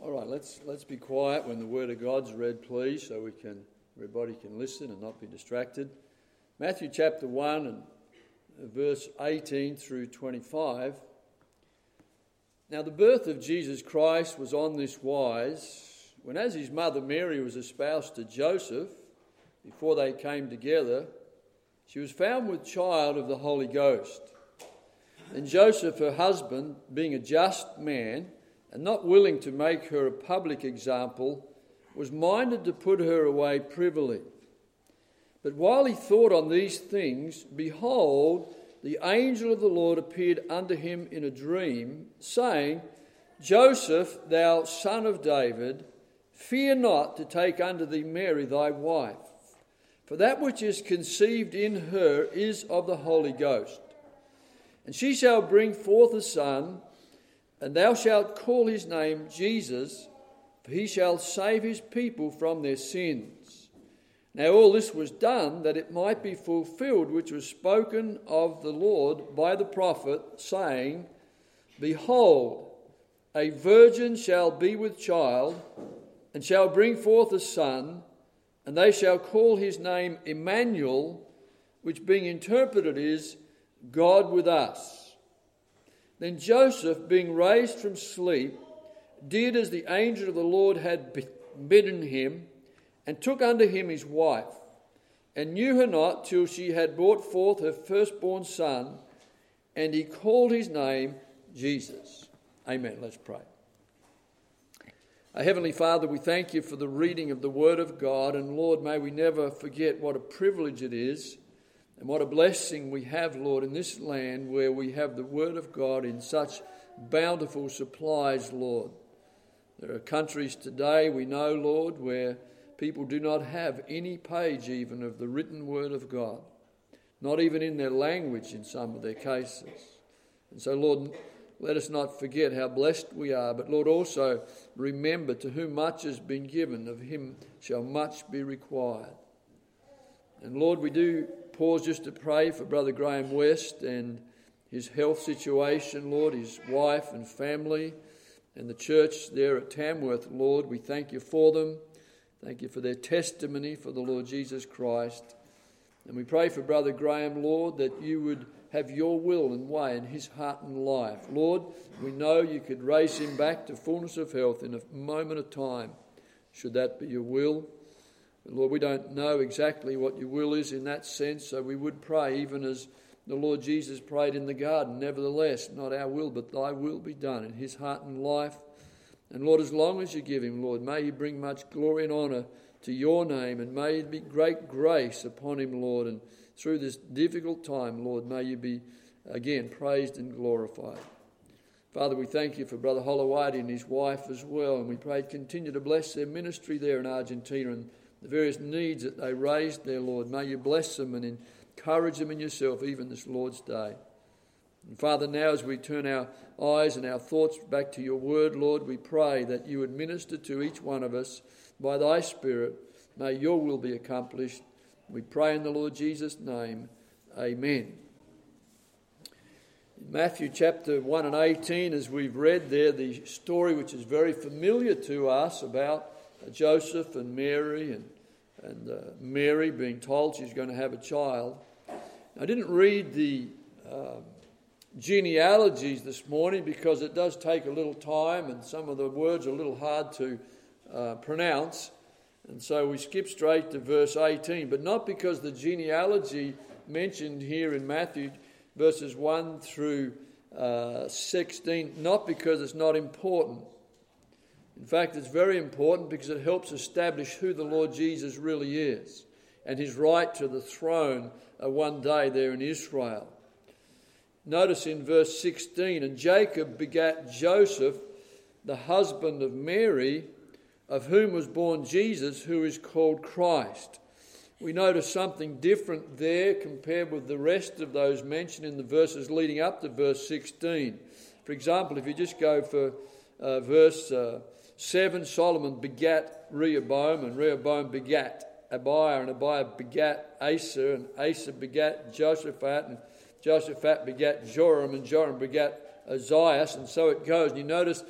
All right, let's be quiet when the Word of God's read, please, so everybody can listen and not be distracted. Matthew chapter 1 and verse 18 through 25. Now the birth of Jesus Christ was on this wise, when as his mother Mary was espoused to Joseph, before they came together, she was found with child of the Holy Ghost. And Joseph, her husband, being a just man, and not willing to make her a public example, was minded to put her away privily. But while he thought on these things, behold, the angel of the Lord appeared unto him in a dream, saying, Joseph, thou son of David, fear not to take unto thee Mary thy wife, for that which is conceived in her is of the Holy Ghost. And she shall bring forth a son, and thou shalt call his name Jesus, for he shall save his people from their sins. Now all this was done that it might be fulfilled which was spoken of the Lord by the prophet, saying, Behold, a virgin shall be with child, and shall bring forth a son, and they shall call his name Emmanuel, which being interpreted is, God with us. Then Joseph, being raised from sleep, did as the angel of the Lord had bidden him, and took unto him his wife, and knew her not till she had brought forth her firstborn son, and he called his name Jesus. Amen. Let's pray. Our Heavenly Father, we thank you for the reading of the Word of God, and Lord, may we never forget what a privilege it is and what a blessing we have, Lord, in this land where we have the Word of God in such bountiful supplies, Lord. There are countries today, we know, Lord, where people do not have any page even of the written Word of God, not even in their language in some of their cases. And so, Lord, let us not forget how blessed we are, but, Lord, also remember to whom much has been given, of him shall much be required. And, Lord, we do pause just to pray for Brother Graham West and his health situation, Lord, his wife and family, and the church there at Tamworth, Lord. We thank you for them. Thank you for their testimony for the Lord Jesus Christ. And we pray for Brother Graham, Lord, that you would have your will and way in his heart and life. Lord, we know you could raise him back to fullness of health in a moment of time, should that be your will. Lord, we don't know exactly what your will is in that sense, so we would pray even as the Lord Jesus prayed in the garden, nevertheless, not our will, but thy will be done in his heart and life. And Lord, as long as you give him, Lord, may you bring much glory and honour to your name, and may it be great grace upon him, Lord, and through this difficult time, Lord, may you be again praised and glorified. Father, we thank you for Brother Holloway and his wife as well, and we pray continue to bless their ministry there in Argentina and the various needs that they raised there, Lord. May you bless them and encourage them in yourself even this Lord's day. And Father, now as we turn our eyes and our thoughts back to your word, Lord, we pray that you would minister to each one of us by thy Spirit. May your will be accomplished. We pray in the Lord Jesus' name. Amen. In Matthew chapter 1 and 18, as we've read there, the story which is very familiar to us about Joseph and Mary, and Mary being told she's going to have a child. I didn't read the genealogies this morning because it does take a little time and some of the words are a little hard to pronounce. And so we skip straight to verse 18, but not because the genealogy mentioned here in Matthew verses 1 through 16, not because it's not important. In fact, it's very important because it helps establish who the Lord Jesus really is and his right to the throne one day there in Israel. Notice in verse 16, and Jacob begat Joseph, the husband of Mary, of whom was born Jesus, who is called Christ. We notice something different there compared with the rest of those mentioned in the verses leading up to verse 16. For example, if you just go for verse 7, Solomon begat Rehoboam, and Rehoboam begat Abiah, and Abiah begat Asa, and Asa begat Joshaphat, and Joshaphat begat Joram, and Joram begat Uzziah, and so it goes. And you notice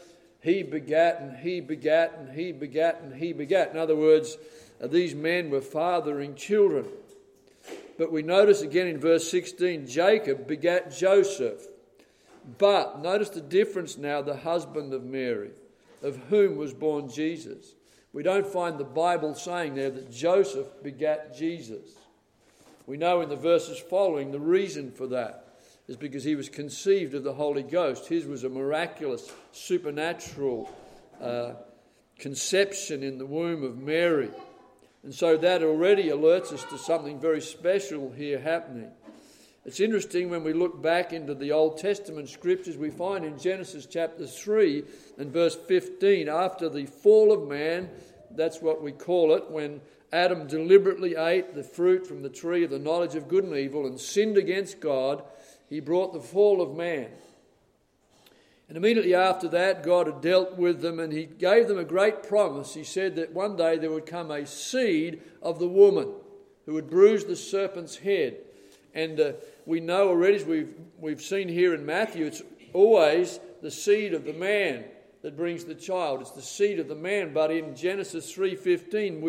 he begat, and he begat, and he begat, and he begat. In other words, these men were fathering children. But we notice again in verse 16, Jacob begat Joseph. But notice the difference now, the husband of Mary, of whom was born Jesus. We don't find the Bible saying there that Joseph begat Jesus. We know in the verses following the reason for that is because he was conceived of the Holy Ghost. His was a miraculous, supernatural conception in the womb of Mary. And so that already alerts us to something very special here happening. It's interesting when we look back into the Old Testament scriptures, we find in Genesis chapter 3 and verse 15, after the fall of man, that's what we call it, when Adam deliberately ate the fruit from the tree of the knowledge of good and evil and sinned against God, he brought the fall of man. And immediately after that, God had dealt with them and he gave them a great promise. He said that one day there would come a seed of the woman who would bruise the serpent's head. And we know already, as we've seen here in Matthew, it's always the seed of the man that brings the child. It's the seed of the man. But in Genesis 3:15,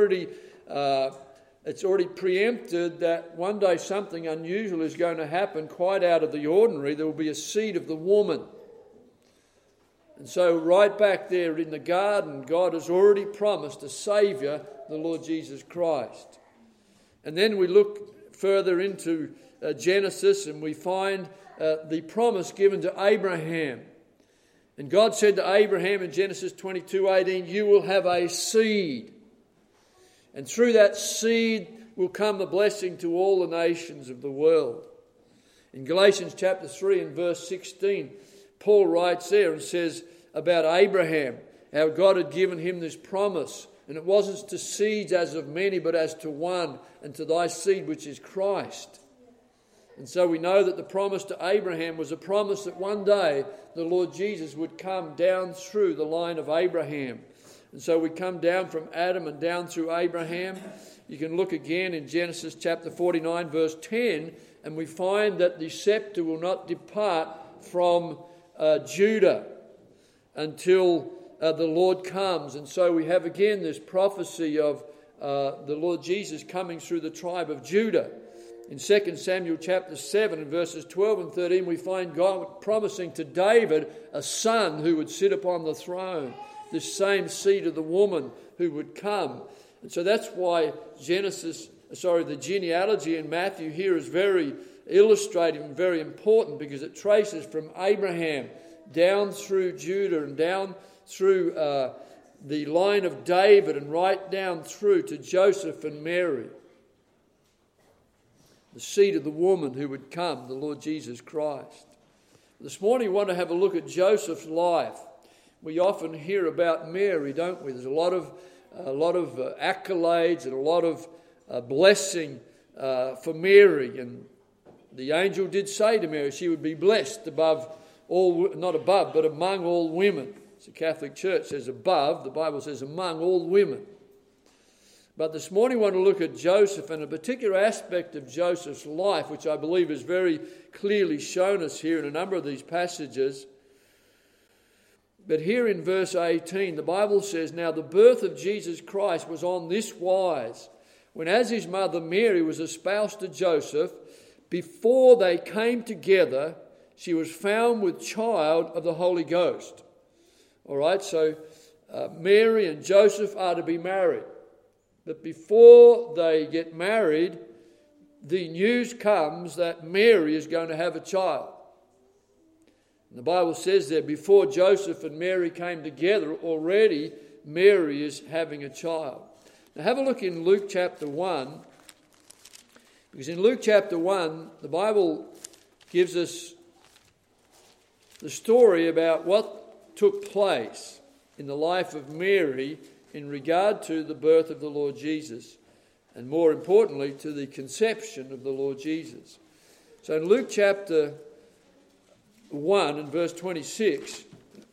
it's already preempted that one day something unusual is going to happen, quite out of the ordinary. There will be a seed of the woman. And so right back there in the garden, God has already promised a Saviour, the Lord Jesus Christ. And then we look further into Genesis and we find the promise given to Abraham. And God said to Abraham in Genesis 22:18, you will have a seed. And through that seed will come the blessing to all the nations of the world. In Galatians chapter 3 and verse 16, Paul writes there and says about Abraham, how God had given him this promise. And it wasn't to seeds as of many, but as to one, and to thy seed, which is Christ. And so we know that the promise to Abraham was a promise that one day the Lord Jesus would come down through the line of Abraham. And so we come down from Adam and down through Abraham. You can look again in Genesis chapter 49 verse 10 and we find that the scepter will not depart from Judah until the Lord comes. And so we have again this prophecy of the Lord Jesus coming through the tribe of Judah. In 2 Samuel chapter 7 and verses 12 and 13 we find God promising to David a son who would sit upon the throne. This same seed of the woman who would come. And so that's why the genealogy in Matthew here is very illustrative and very important, because it traces from Abraham down through Judah and down through the line of David and right down through to Joseph and Mary. The seed of the woman who would come, the Lord Jesus Christ. This morning we want to have a look at Joseph's life. We often hear about Mary, don't we? There's a lot of accolades and a lot of blessing for Mary. And the angel did say to Mary she would be blessed above all, not above, but among all women. So the Catholic Church says above, the Bible says among all women. But this morning we want to look at Joseph and a particular aspect of Joseph's life, which I believe is very clearly shown us here in a number of these passages. But here in verse 18, the Bible says, now the birth of Jesus Christ was on this wise, when as his mother Mary was espoused to Joseph, before they came together, she was found with child of the Holy Ghost. All right, so Mary and Joseph are to be married. But before they get married, the news comes that Mary is going to have a child. And the Bible says there, before Joseph and Mary came together, already Mary is having a child. Now have a look in Luke chapter 1. Because in Luke chapter 1, the Bible gives us the story about what took place in the life of Mary in regard to the birth of the Lord Jesus, and more importantly, to the conception of the Lord Jesus. So in Luke chapter 1 and verse 26,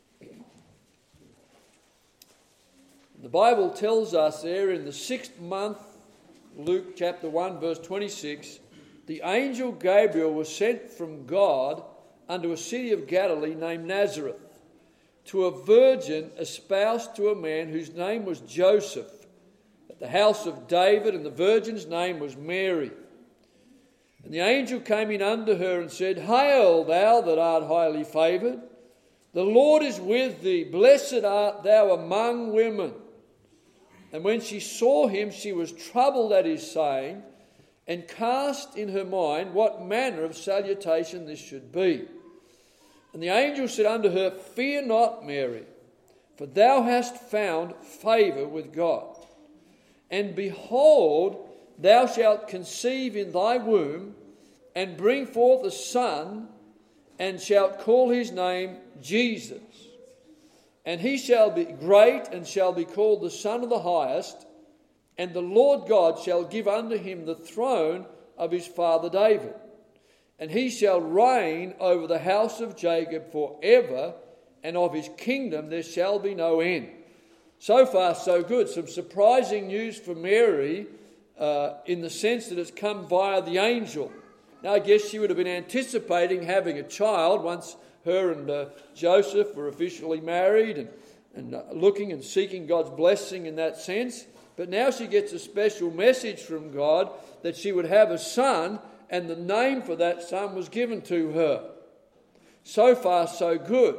the Bible tells us there in the 6th month, Luke chapter 1 verse 26, the angel Gabriel was sent from God unto a city of Galilee named Nazareth, to a virgin espoused to a man whose name was Joseph, at the house of David, and the virgin's name was Mary. And the angel came in unto her and said, Hail, thou that art highly favoured, the Lord is with thee, blessed art thou among women. And when she saw him, she was troubled at his saying, and cast in her mind what manner of salutation this should be. And the angel said unto her, Fear not, Mary, for thou hast found favour with God. And behold, thou shalt conceive in thy womb, and bring forth a son, and shalt call his name Jesus. And he shall be great, and shall be called the Son of the Highest. And the Lord God shall give unto him the throne of his father David. And he shall reign over the house of Jacob forever, and of his kingdom there shall be no end. So far, so good. Some surprising news for Mary in the sense that it's come via the angel. Now, I guess she would have been anticipating having a child once her and Joseph were officially married and looking and seeking God's blessing in that sense. But now she gets a special message from God that she would have a son, and the name for that son was given to her. So far, so good.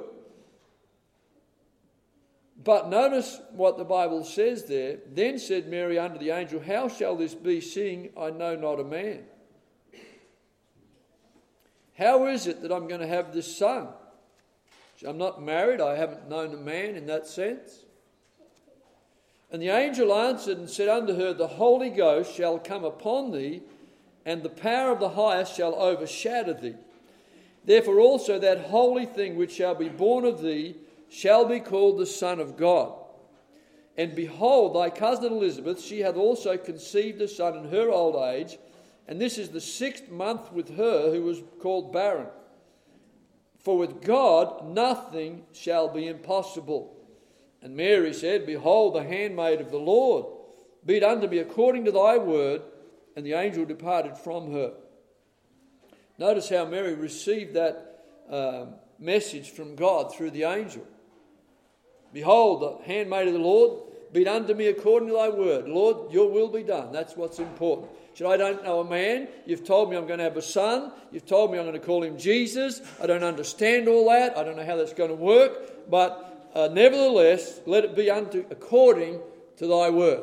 But notice what the Bible says there. Then said Mary unto the angel, How shall this be, seeing I know not a man? How is it that I'm going to have this son? I'm not married, I haven't known a man in that sense. And the angel answered and said unto her, The Holy Ghost shall come upon thee, and the power of the Highest shall overshadow thee. Therefore also that holy thing which shall be born of thee shall be called the Son of God. And behold, thy cousin Elizabeth, she hath also conceived a son in her old age, and this is the 6th month with her who was called barren. For with God nothing shall be impossible. And Mary said, Behold, the handmaid of the Lord, be it unto me according to thy word. And the angel departed from her. Notice how Mary received that message from God through the angel. Behold, the handmaid of the Lord, be it unto me according to thy word. Lord, your will be done. That's what's important. Said, I don't know a man. You've told me I'm going to have a son. You've told me I'm going to call him Jesus. I don't understand all that. I don't know how that's going to work. But nevertheless, let it be according to thy word.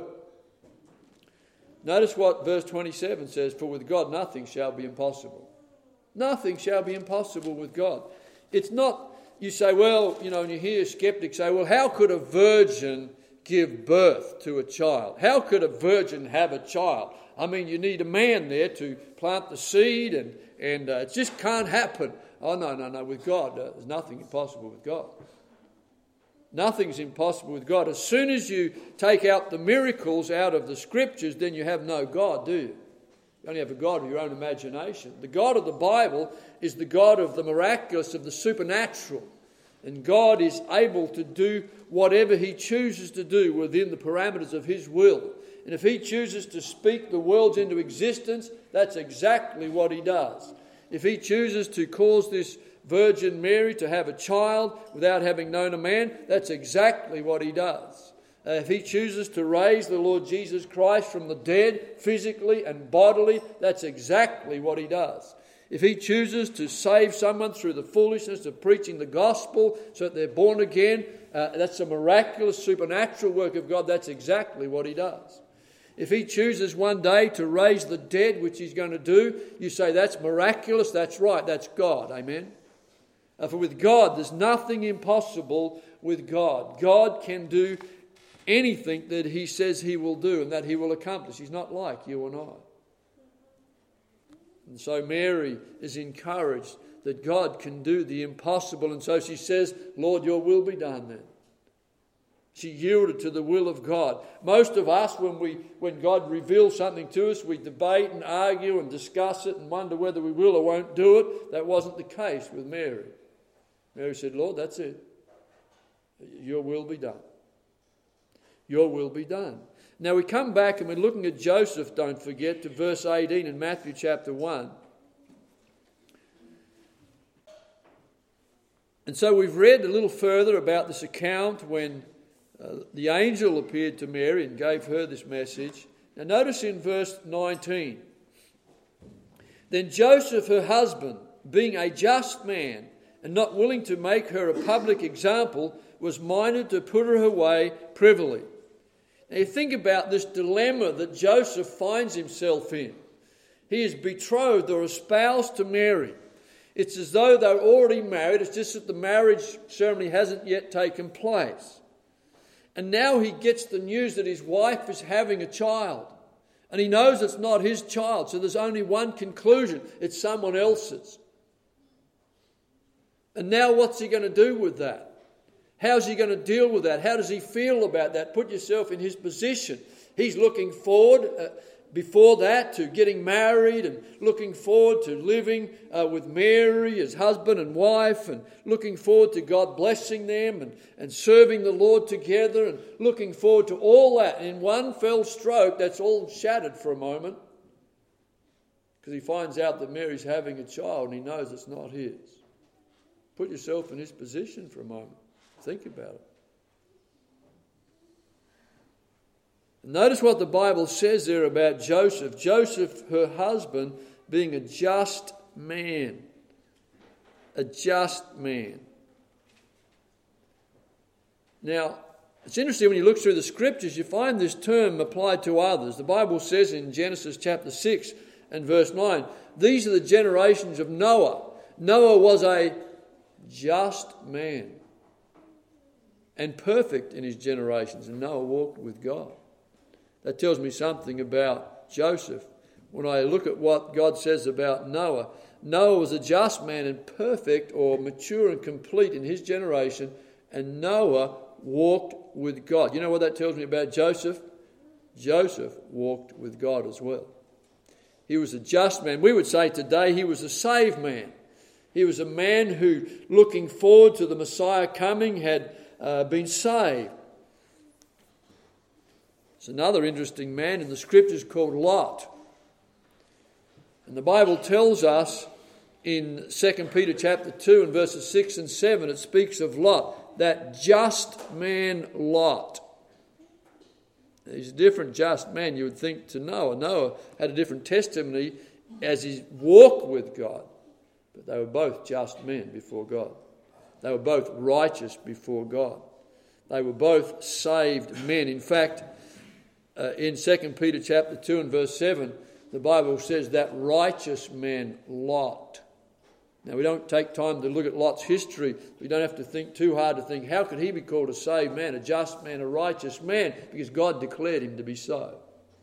Notice what verse 27 says, For with God nothing shall be impossible. Nothing shall be impossible with God. It's not, you say, well, and you hear skeptics say, well, how could a virgin give birth to a child? How could a virgin have a child? I mean, you need a man there to plant the seed and it just can't happen. Oh, no. With God, there's nothing impossible with God. Nothing's impossible with God. As soon as you take out the miracles out of the scriptures, then you have no God, do you? You only have a God of your own imagination. The God of the Bible is the God of the miraculous, of the supernatural. And God is able to do whatever he chooses to do within the parameters of his will. And if he chooses to speak the worlds into existence, that's exactly what he does. If he chooses to cause this Virgin Mary to have a child without having known a man, that's exactly what he does. If he chooses to raise the Lord Jesus Christ from the dead, physically and bodily, that's exactly what he does. If he chooses to save someone through the foolishness of preaching the gospel so that they're born again, that's a miraculous supernatural work of God. That's exactly what he does. If he chooses one day to raise the dead, which he's going to do, you say that's miraculous. That's right. That's God. Amen. For with God, there's nothing impossible with God. God can do anything that he says he will do and that he will accomplish. He's not like you and I. And so Mary is encouraged that God can do the impossible. And so she says, Lord, your will be done then. She yielded to the will of God. Most of us, when God reveals something to us, we debate and argue and discuss it and wonder whether we will or won't do it. That wasn't the case with Mary. Mary said, Lord, that's it. Your will be done. Your will be done. Now we come back and we're looking at Joseph, don't forget, to verse 18 in Matthew chapter 1. And so we've read a little further about this account when the angel appeared to Mary and gave her this message. Now notice in verse 19. Then Joseph, her husband, being a just man and not willing to make her a public example, was minded to put her away privily. Now you think about this dilemma that Joseph finds himself in. He is betrothed or espoused to Mary. It's as though they're already married. It's just that the marriage ceremony hasn't yet taken place. And now he gets the news that his wife is having a child. And he knows it's not his child. So there's only one conclusion. It's someone else's. And now what's he going to do with that? How's he going to deal with that? How does he feel about that? Put yourself in his position. He's looking forward before that to getting married and looking forward to living with Mary as husband and wife, and looking forward to God blessing them and serving the Lord together, and looking forward to all that. And in one fell stroke, that's all shattered for a moment, because he finds out that Mary's having a child and he knows it's not his. Put yourself in his position for a moment. Think about it. Notice what the Bible says there about Joseph. Joseph, her husband, being a just man. A just man. Now, it's interesting when you look through the scriptures, you find this term applied to others. The Bible says in Genesis chapter 6 and verse 9, these are the generations of Noah. Noah was a just man and perfect in his generations, and Noah walked with God. That tells me something about Joseph. When I look at what God says about Noah, Noah was a just man and perfect or mature and complete in his generation, and Noah walked with God. You know what that tells me about Joseph? Joseph walked with God as well. He was a just man. We would say today he was a saved man. He was a man who, looking forward to the Messiah coming, had been saved. There's another interesting man in the scriptures called Lot. And the Bible tells us in 2 Peter chapter 2 and verses 6 and 7, it speaks of Lot, that just man Lot. He's a different just man, you would think, to Noah. Noah had a different testimony as he walked with God. But they were both just men before God. They were both righteous before God. They were both saved men. In fact, in 2 Peter chapter 2 and verse 7, the Bible says that righteous man Lot. Now, we don't take time to look at Lot's history. We don't have to think too hard to think, how could he be called a saved man, a just man, a righteous man? Because God declared him to be so.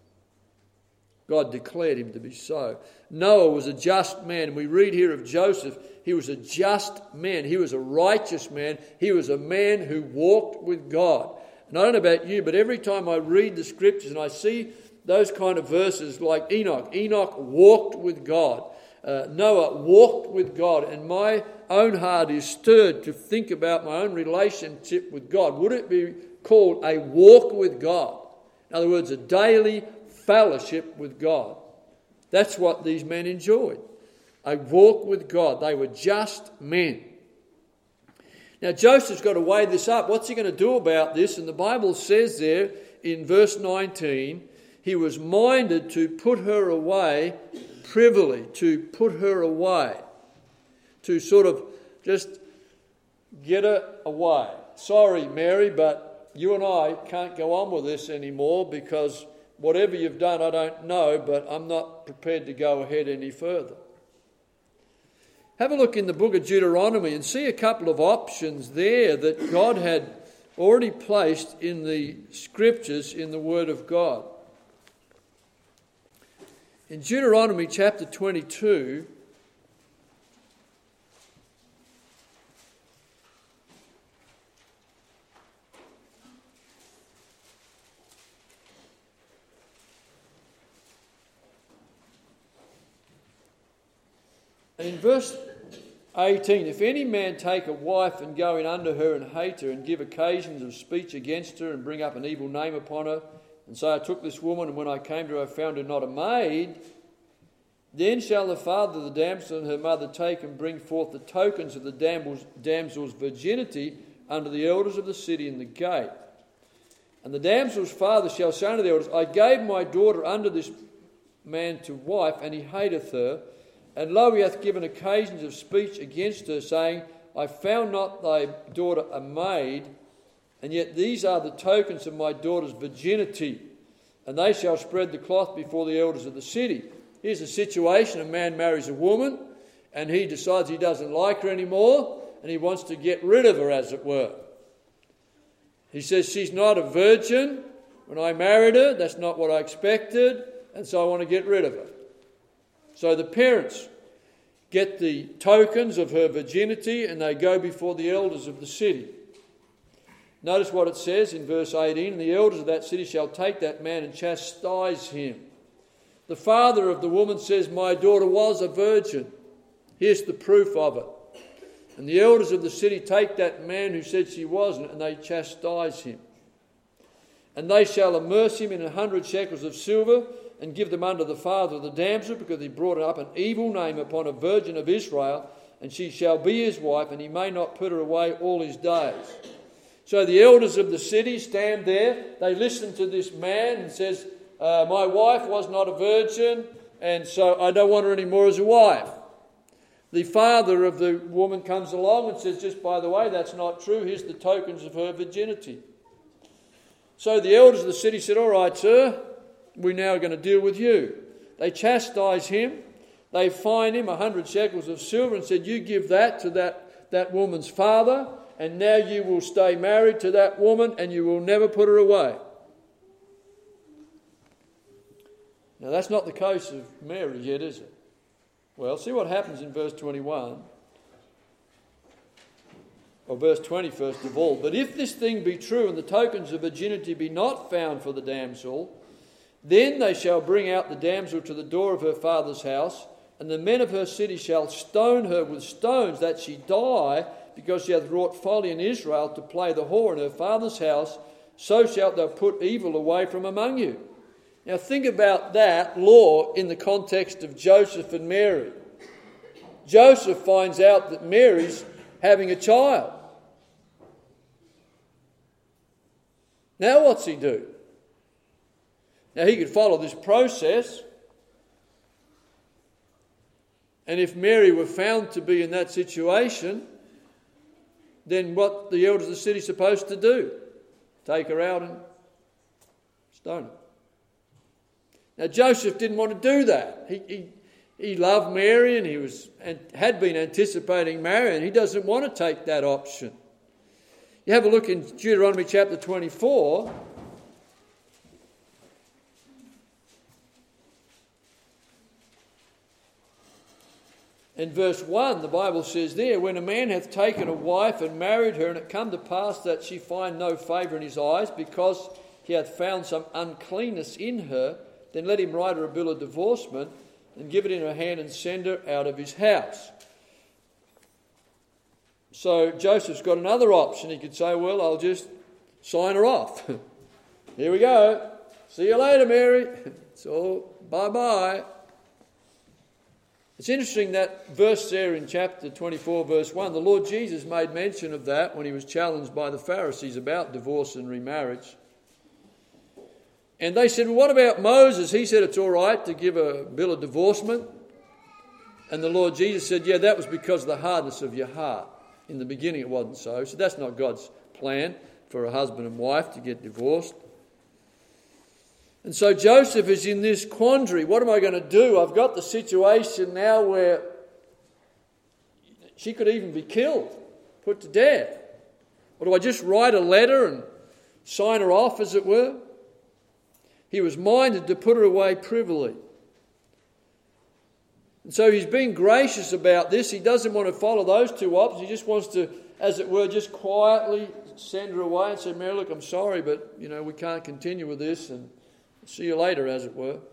God declared him to be so. Noah was a just man. And we read here of Joseph, he was a just man. He was a righteous man. He was a man who walked with God. And I don't know about you, but every time I read the scriptures and I see those kind of verses like Enoch walked with God. Noah walked with God, and my own heart is stirred to think about my own relationship with God. Would it be called a walk with God? In other words, a daily fellowship with God. That's what these men enjoyed. A walk with God. They were just men. Now Joseph's got to weigh this up. What's he going to do about this? And the Bible says there in verse 19, he was minded to put her away privily, to put her away, to sort of just get her away. Sorry, Mary, but you and I can't go on with this anymore because whatever you've done, I don't know, but I'm not prepared to go ahead any further. Have a look in the book of Deuteronomy and see a couple of options there that God had already placed in the scriptures in the Word of God. In Deuteronomy chapter 22, and in verse 18, if any man take a wife and go in under her and hate her and give occasions of speech against her and bring up an evil name upon her, and say, I took this woman, and when I came to her, I found her not a maid, Then shall the father of the damsel and her mother take and bring forth the tokens of the damsel's virginity unto the elders of the city in the gate. And the damsel's father shall say unto the elders, I gave my daughter unto this man to wife, and he hateth her. And lo, he hath given occasions of speech against her, saying, I found not thy daughter a maid, and yet these are the tokens of my daughter's virginity. And they shall spread the cloth before the elders of the city. Here's a situation: a man marries a woman, and he decides he doesn't like her anymore, and he wants to get rid of her, as it were. He says, she's not a virgin. When I married her, that's not what I expected, and so I want to get rid of her. So the parents get the tokens of her virginity, and they go before the elders of the city. Notice what it says in verse 18, and the elders of that city shall take that man and chastise him. The father of the woman says, my daughter was a virgin. Here's the proof of it. And the elders of the city take that man who said she wasn't, and they chastise him. And they shall immerse him in 100 shekels of silver, and give them unto the father of the damsel, because he brought up an evil name upon a virgin of Israel, and she shall be his wife, and he may not put her away all his days. So the elders of the city stand there, they listen to this man and says, my wife was not a virgin, and so I don't want her anymore as a wife. The father of the woman comes along and says, just by the way, that's not true. Here's the tokens of her virginity. So the elders of the city said, all right, sir, we're now going to deal with you. They chastise him. They fine him 100 shekels of silver and said, you give that to that woman's father, and now you will stay married to that woman and you will never put her away. Now that's not the case of Mary yet, is it? Well, see what happens in verse 21. Or verse 20 first of all. But if this thing be true, and the tokens of virginity be not found for the damsel, then they shall bring out the damsel to the door of her father's house, and the men of her city shall stone her with stones, that she die, because she hath wrought folly in Israel to play the whore in her father's house. So shalt thou put evil away from among you. Now think about that law in the context of Joseph and Mary. Joseph finds out that Mary's having a child. Now what's he do? Now he could follow this process, and if Mary were found to be in that situation, then what the elders of the city supposed to do? Take her out and stone her. Now Joseph didn't want to do that. He loved Mary, and had been anticipating marrying. He doesn't want to take that option. You have a look in Deuteronomy chapter 24. In verse 1, the Bible says there, when a man hath taken a wife and married her, and it come to pass that she find no favour in his eyes, because he hath found some uncleanness in her, then let him write her a bill of divorcement, and give it in her hand, and send her out of his house. So Joseph's got another option. He could say, well, I'll just sign her off. Here we go. See you later, Mary. So, bye-bye. It's interesting that verse there in chapter 24, verse 1, the Lord Jesus made mention of that when he was challenged by the Pharisees about divorce and remarriage. And they said, well, what about Moses? He said it's all right to give a bill of divorcement. And the Lord Jesus said, yeah, that was because of the hardness of your heart. In the beginning it wasn't so. So that's not God's plan for a husband and wife to get divorced. And so Joseph is in this quandary. What am I going to do? I've got the situation now where she could even be killed, put to death. Or do I just write a letter and sign her off, as it were? He was minded to put her away privily. And so he's being gracious about this. He doesn't want to follow those two options. He just wants to, as it were, just quietly send her away and say, Mary, look, I'm sorry, but, we can't continue with this, and see you later, as it were.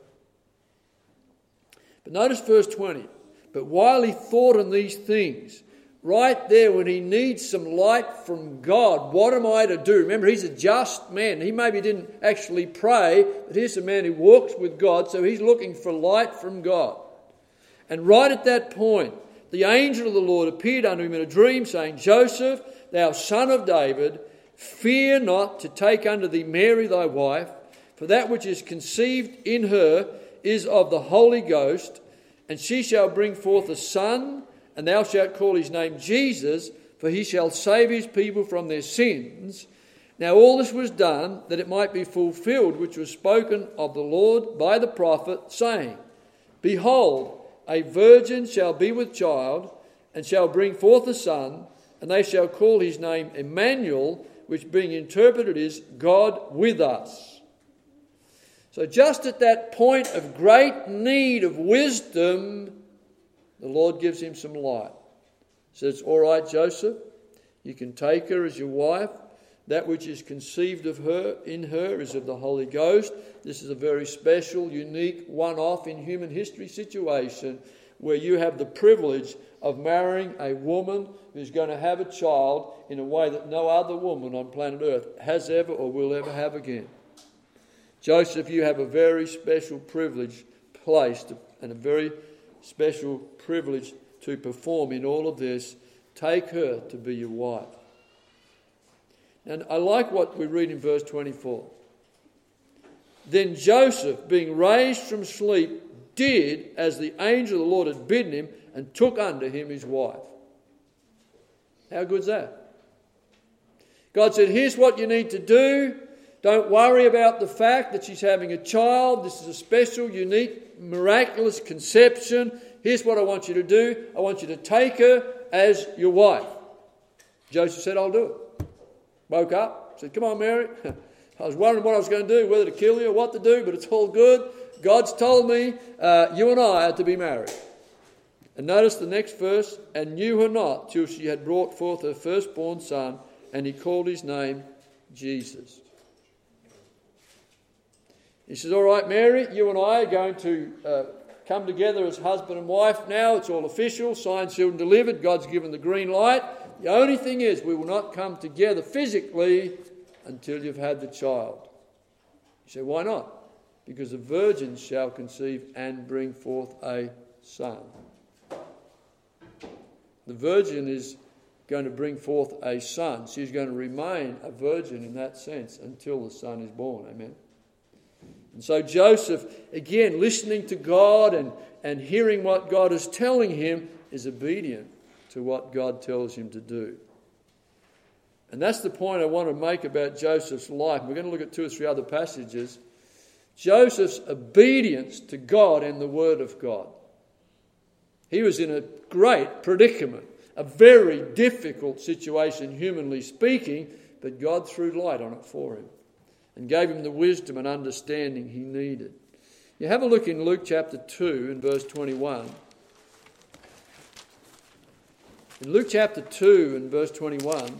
But notice verse 20. But while he thought on these things, right there when he needs some light from God, what am I to do? Remember, he's a just man. He maybe didn't actually pray, but here's a man who walks with God, so he's looking for light from God. And right at that point, the angel of the Lord appeared unto him in a dream, saying, Joseph, thou son of David, fear not to take unto thee Mary thy wife, for that which is conceived in her is of the Holy Ghost, and she shall bring forth a son, and thou shalt call his name Jesus, for he shall save his people from their sins. Now all this was done that it might be fulfilled, which was spoken of the Lord by the prophet, saying, Behold, a virgin shall be with child, and shall bring forth a son, and they shall call his name Emmanuel, which being interpreted is God with us. So just at that point of great need of wisdom, the Lord gives him some light. Says, all right, Joseph, you can take her as your wife. That which is conceived of her, in her, is of the Holy Ghost. This is a very special, unique, one-off in human history situation where you have the privilege of marrying a woman who's going to have a child in a way that no other woman on planet Earth has ever or will ever have again. Joseph, you have a very special privilege placed and a very special privilege to perform in all of this. Take her to be your wife. And I like what we read in verse 24. Then Joseph, being raised from sleep, did as the angel of the Lord had bidden him, and took unto him his wife. How good's that? God said, here's what you need to do. Don't worry about the fact that she's having a child. This is a special, unique, miraculous conception. Here's what I want you to do. I want you to take her as your wife. Joseph said, I'll do it. Woke up, said, come on, Mary. I was wondering what I was going to do, whether to kill you or what to do, but it's all good. God's told me you and I are to be married. And notice the next verse, and knew her not till she had brought forth her firstborn son, and he called his name Jesus. He says, all right, Mary, you and I are going to come together as husband and wife now. It's all official, signed, sealed and delivered. God's given the green light. The only thing is we will not come together physically until you've had the child. You say, why not? Because a virgin shall conceive and bring forth a son. The virgin is going to bring forth a son. She's going to remain a virgin in that sense until the son is born. Amen. And so Joseph, again, listening to God and hearing what God is telling him, is obedient to what God tells him to do. And that's the point I want to make about Joseph's life. We're going to look at 2 or 3 other passages. Joseph's obedience to God and the Word of God. He was in a great predicament, a very difficult situation, humanly speaking, but God threw light on it for him and gave him the wisdom and understanding he needed. You have a look in Luke chapter 2 and verse 21. In Luke chapter 2 and verse 21,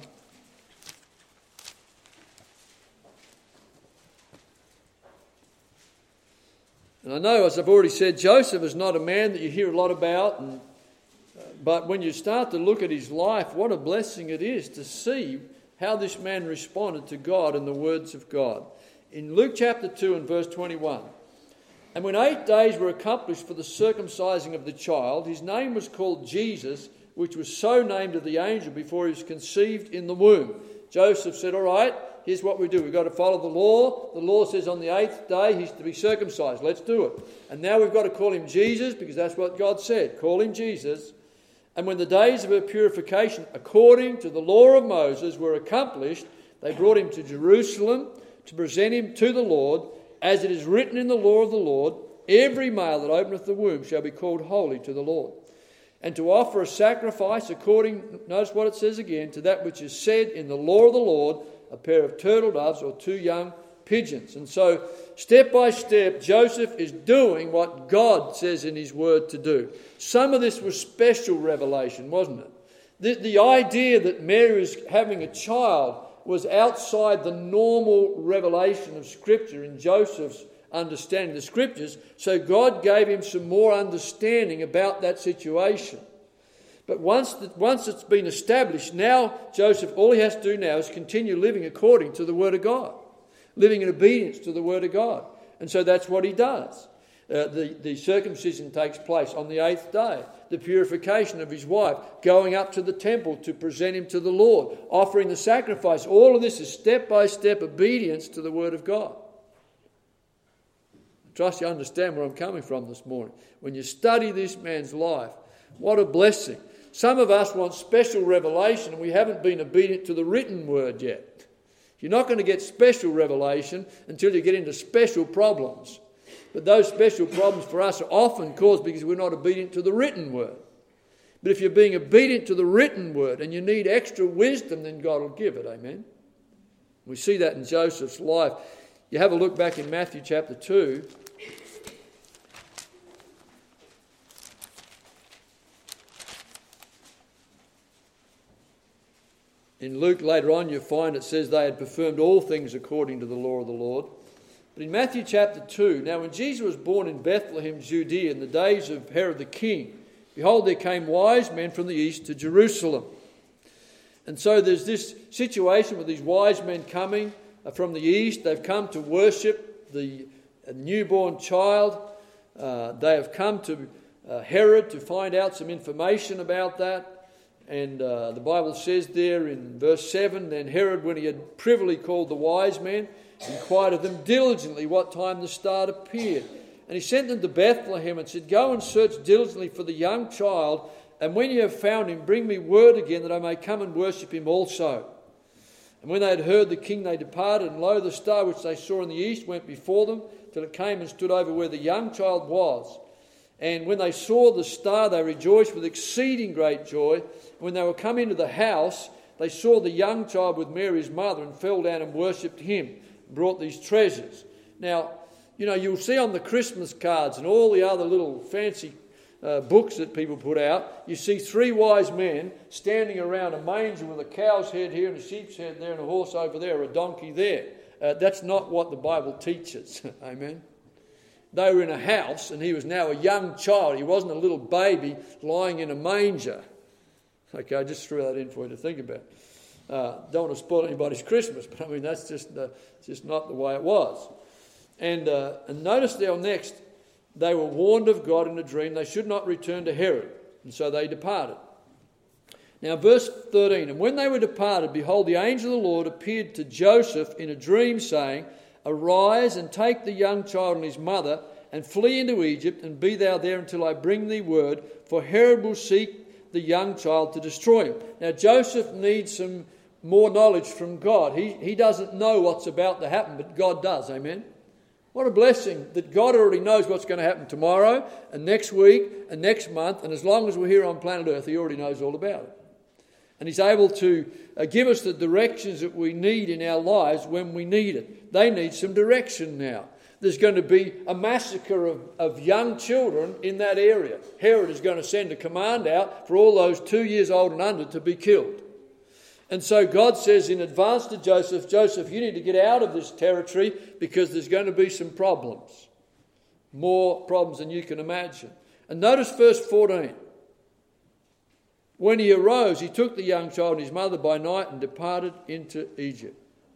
and I know, as I've already said, Joseph is not a man that you hear a lot about, but when you start to look at his life, what a blessing it is to see how this man responded to God and the words of God. In Luke chapter 2 and verse 21, and when 8 days were accomplished for the circumcising of the child, his name was called Jesus, which was so named of the angel before he was conceived in the womb. Joseph said, all right, here's what we do. We've got to follow the law. The law says on the 8th day he's to be circumcised. Let's do it. And now we've got to call him Jesus because that's what God said. Call him Jesus. And when the days of her purification, according to the law of Moses, were accomplished, they brought him to Jerusalem to present him to the Lord. As it is written in the law of the Lord, every male that openeth the womb shall be called holy to the Lord. And to offer a sacrifice according, notice what it says again, to that which is said in the law of the Lord, a pair of turtle doves or 2 young pigeons. And so, step by step, Joseph is doing what God says in his word to do. Some of this was special revelation, wasn't it? The idea that Mary was having a child was outside the normal revelation of Scripture in Joseph's understanding the Scriptures, so God gave him some more understanding about that situation. But once it's been established, now Joseph, all he has to do now is continue living according to the Word of God, living in obedience to the Word of God. And so that's what he does. the circumcision takes place on the 8th day. The purification of his wife, going up to the temple to present him to the Lord, offering the sacrifice. All of this is step-by-step obedience to the Word of God. I trust you understand where I'm coming from this morning. When you study this man's life, what a blessing. Some of us want special revelation and we haven't been obedient to the written Word yet. You're not going to get special revelation until you get into special problems. But those special problems for us are often caused because we're not obedient to the written Word. But if you're being obedient to the written Word and you need extra wisdom, then God will give it. Amen. We see that in Joseph's life. You have a look back in Matthew chapter 2. In Luke later on you find it says they had performed all things according to the law of the Lord. But in Matthew chapter 2, now when Jesus was born in Bethlehem, Judea, in the days of Herod the king, behold, there came wise men from the east to Jerusalem. And so there's this situation with these wise men coming from the east. They've come to worship the newborn child. They have come to Herod to find out some information about that. And the Bible says there in verse 7, then Herod, when he had privily called the wise men, inquired of them diligently what time the star appeared. And he sent them to Bethlehem and said, go and search diligently for the young child, and when you have found him, bring me word again that I may come and worship him also. And when they had heard the king, they departed, and lo, the star which they saw in the east went before them, till it came and stood over where the young child was. And when they saw the star, they rejoiced with exceeding great joy. When they were come into the house, they saw the young child with Mary his mother, and fell down and worshipped him, and brought these treasures. Now, you know, you'll see on the Christmas cards and all the other little fancy books that people put out, you see 3 wise men standing around a manger with a cow's head here and a sheep's head there and a horse over there, or a donkey there. That's not what the Bible teaches. Amen. They were in a house and he was now a young child. He wasn't a little baby lying in a manger. Okay, I just threw that in for you to think about. Don't want to spoil anybody's Christmas, but I mean, that's just not the way it was. And notice there next, they were warned of God in a dream. They should not return to Herod. And so they departed. Now verse 13, and when they were departed, behold, the angel of the Lord appeared to Joseph in a dream, saying, arise and take the young child and his mother, and flee into Egypt, and be thou there until I bring thee word, for Herod will seek the young child to destroy him. Now Joseph needs some more knowledge from God. He doesn't know what's about to happen, but God does. Amen. What a blessing that God already knows what's going to happen tomorrow and next week and next month, and as long as we're here on planet Earth, he already knows all about it. And he's able to give us the directions that we need in our lives when we need it. They need some direction now. There's going to be a massacre of young children in that area. Herod is going to send a command out for all those 2 years old and under to be killed. And so God says in advance to Joseph, Joseph, you need to get out of this territory because there's going to be some problems. More problems than you can imagine. And notice verse 14. When he arose, he took the young child and his mother by night and departed into Egypt.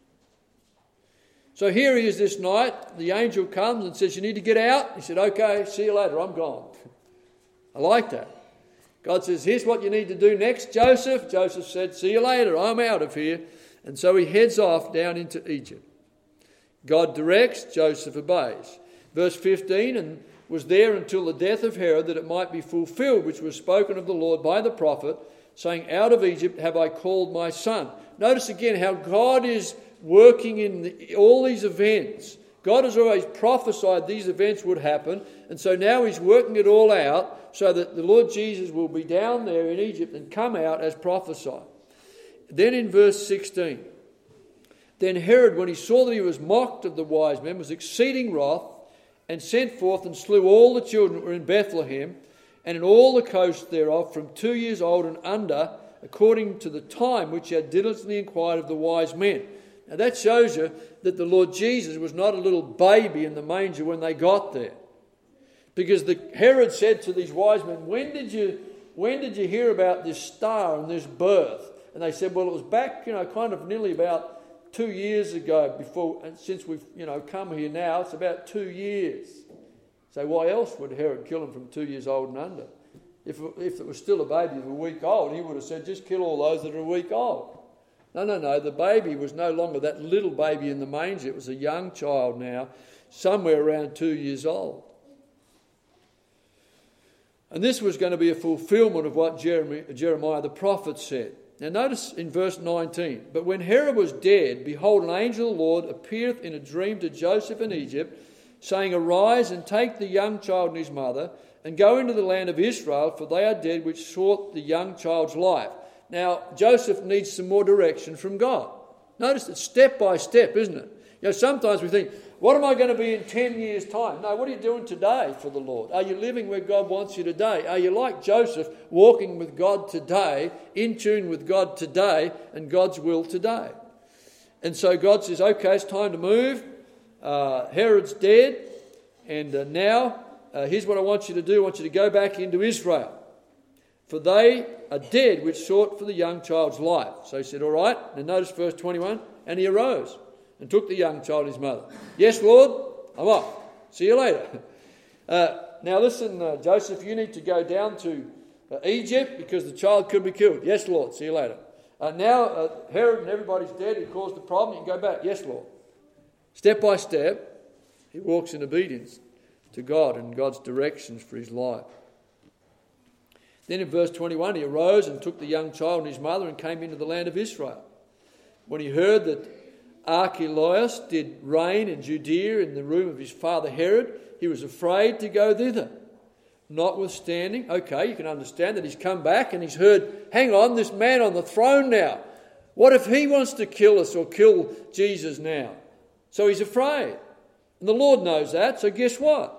So here he is this night. The angel comes and says, you need to get out. He said, okay, see you later, I'm gone. I like that. God says, here's what you need to do next, Joseph. Joseph said, see you later, I'm out of here. And so he heads off down into Egypt. God directs, Joseph obeys. Verse 15, and was there until the death of Herod, that it might be fulfilled, which was spoken of the Lord by the prophet, saying, out of Egypt have I called my son. Notice again how God is working in all these events. God has always prophesied these events would happen, and so now he's working it all out so that the Lord Jesus will be down there in Egypt and come out as prophesied. Then in verse 16, then Herod, when he saw that he was mocked of the wise men, was exceeding wroth, and sent forth and slew all the children that were in Bethlehem, and in all the coast thereof, from 2 years old and under, according to the time which he had diligently inquired of the wise men. Now that shows you that the Lord Jesus was not a little baby in the manger when they got there. Because Herod said to these wise men, when did you hear about this star and this birth? And they said, well, it was back, kind of nearly about 2 years ago before, and since we've, come here now, it's about 2 years. So why else would Herod kill him from 2 years old and under? If it was still a baby of a week old, he would have said, just kill all those that are a week old. No. The baby was no longer that little baby in the manger. It was a young child now, somewhere around 2 years old. And this was going to be a fulfillment of what Jeremiah the prophet said. Now notice in verse 19, but when Herod was dead, behold, an angel of the Lord appeareth in a dream to Joseph in Egypt, saying, arise and take the young child and his mother, and go into the land of Israel, for they are dead which sought the young child's life. Now, Joseph needs some more direction from God. Notice it's step by step, isn't it? You know, sometimes we think, what am I going to be in 10 years' time? No, what are you doing today for the Lord? Are you living where God wants you today? Are you like Joseph, walking with God today, in tune with God today, and God's will today? And so God says, okay, it's time to move. Herod's dead, and now here's what I want you to do. I want you to go back into Israel, for they are dead which sought for the young child's life. So he said, all right. And notice verse 21, and he arose and took the young child and his mother. Yes, Lord, I'm off. See you later. Now listen, Joseph, you need to go down to Egypt because the child could be killed. Yes, Lord, see you later. Now Herod and everybody's dead who caused the problem. You can go back. Yes, Lord. Step by step, he walks in obedience to God and God's directions for his life. Then in verse 21, he arose and took the young child and his mother and came into the land of Israel. When he heard that Archelaus did reign in Judea in the room of his father Herod, he was afraid to go thither. Notwithstanding, okay, you can understand that he's come back and he's heard, hang on, this man on the throne now. What if he wants to kill us or kill Jesus now? So he's afraid. And the Lord knows that, so guess what?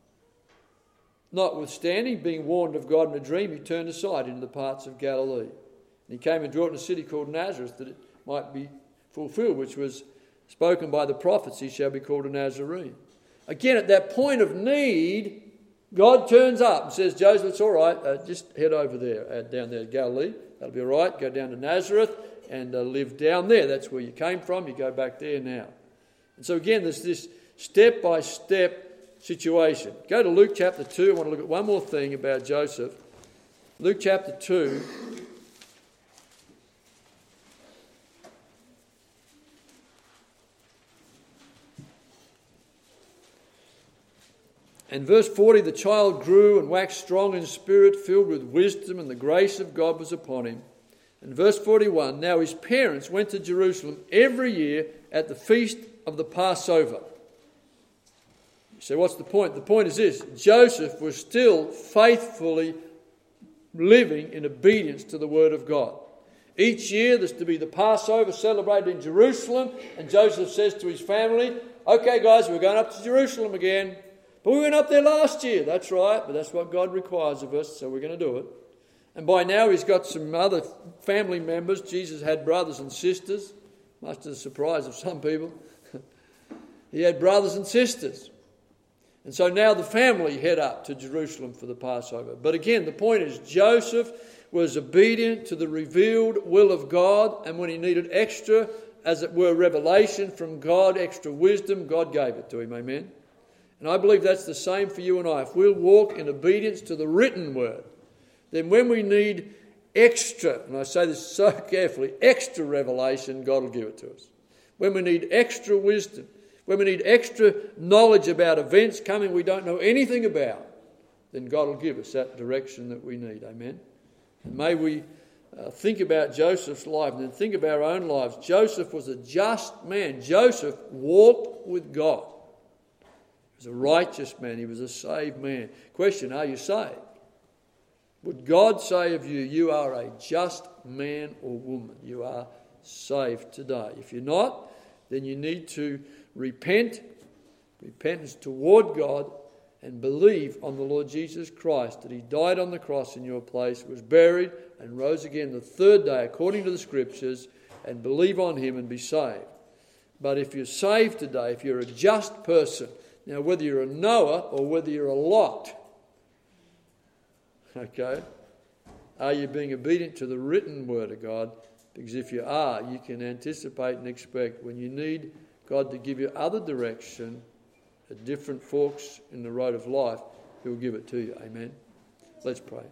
Notwithstanding, being warned of God in a dream, he turned aside into the parts of Galilee. And he came and dwelt in a city called Nazareth, that it might be fulfilled, which was spoken by the prophets, he shall be called a Nazarene. Again, at that point of need, God turns up and says, Joseph, it's all right, just head over there, down there to Galilee. That'll be all right. Go down to Nazareth and live down there. That's where you came from. You go back there now. And so again, there's this step-by-step situation. Go to Luke chapter 2. I want to look at one more thing about Joseph. Luke chapter 2. And verse 40, the child grew and waxed strong in spirit, filled with wisdom, and the grace of God was upon him. And verse 41, now his parents went to Jerusalem every year at the feast of the Passover. So what's the point? The point is this: Joseph was still faithfully living in obedience to the word of God. Each year there's to be the Passover celebrated in Jerusalem, and Joseph says to his family, okay guys, we're going up to Jerusalem again. But we went up there last year. That's right, but that's what God requires of us, so we're going to do it. And by now he's got some other family members. Jesus had brothers and sisters, much to the surprise of some people. He had brothers and sisters. And so now the family head up to Jerusalem for the Passover. But again, the point is Joseph was obedient to the revealed will of God, and when he needed extra, as it were, revelation from God, extra wisdom, God gave it to him. Amen? And I believe that's the same for you and I. If we'll walk in obedience to the written word, then when we need extra, and I say this so carefully, extra revelation, God will give it to us. When we need extra wisdom, when we need extra knowledge about events coming we don't know anything about, then God will give us that direction that we need. Amen? And may we think about Joseph's life and then think of our own lives. Joseph was a just man. Joseph walked with God. He was a righteous man. He was a saved man. Question, are you saved? Would God say of you, you are a just man or woman? You are saved today. If you're not, then you need to repentance toward God, and believe on the Lord Jesus Christ, that he died on the cross in your place, was buried, and rose again the third day according to the Scriptures, and believe on him and be saved. But if you're saved today, if you're a just person, now whether you're a Noah or whether you're a Lot, okay, are you being obedient to the written word of God? Because if you are, you can anticipate and expect when you need God to give you other direction, at different forks in the road of life, he'll give it to you. Amen. Let's pray.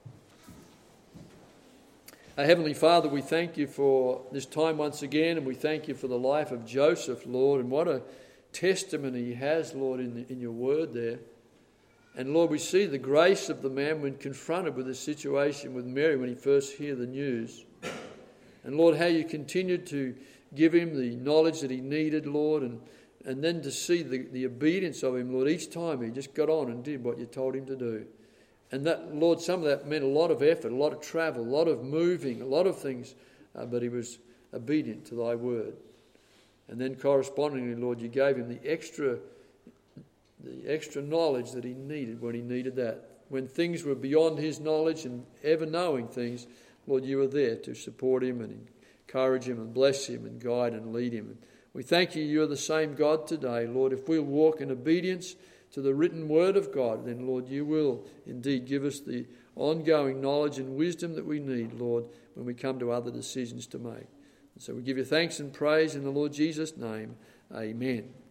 Our Heavenly Father, we thank you for this time once again, and we thank you for the life of Joseph, Lord, and what a testimony he has, Lord, in your word there. And Lord, we see the grace of the man when confronted with the situation with Mary when he first heard the news. And Lord, how you continued to give him the knowledge that he needed, Lord, and then to see the obedience of him, Lord, each time he just got on and did what you told him to do. And that, Lord, some of that meant a lot of effort, a lot of travel, a lot of moving, a lot of things, but he was obedient to thy word. And then correspondingly, Lord, you gave him the extra knowledge that he needed when he needed that. When things were beyond his knowledge and ever knowing things, Lord, you were there to support him and encourage him and bless him and guide and lead him. And we thank you, you're the same God today, Lord. If we'll walk in obedience to the written word of God, then, Lord, you will indeed give us the ongoing knowledge and wisdom that we need, Lord, when we come to other decisions to make. And so we give you thanks and praise in the Lord Jesus' name. Amen.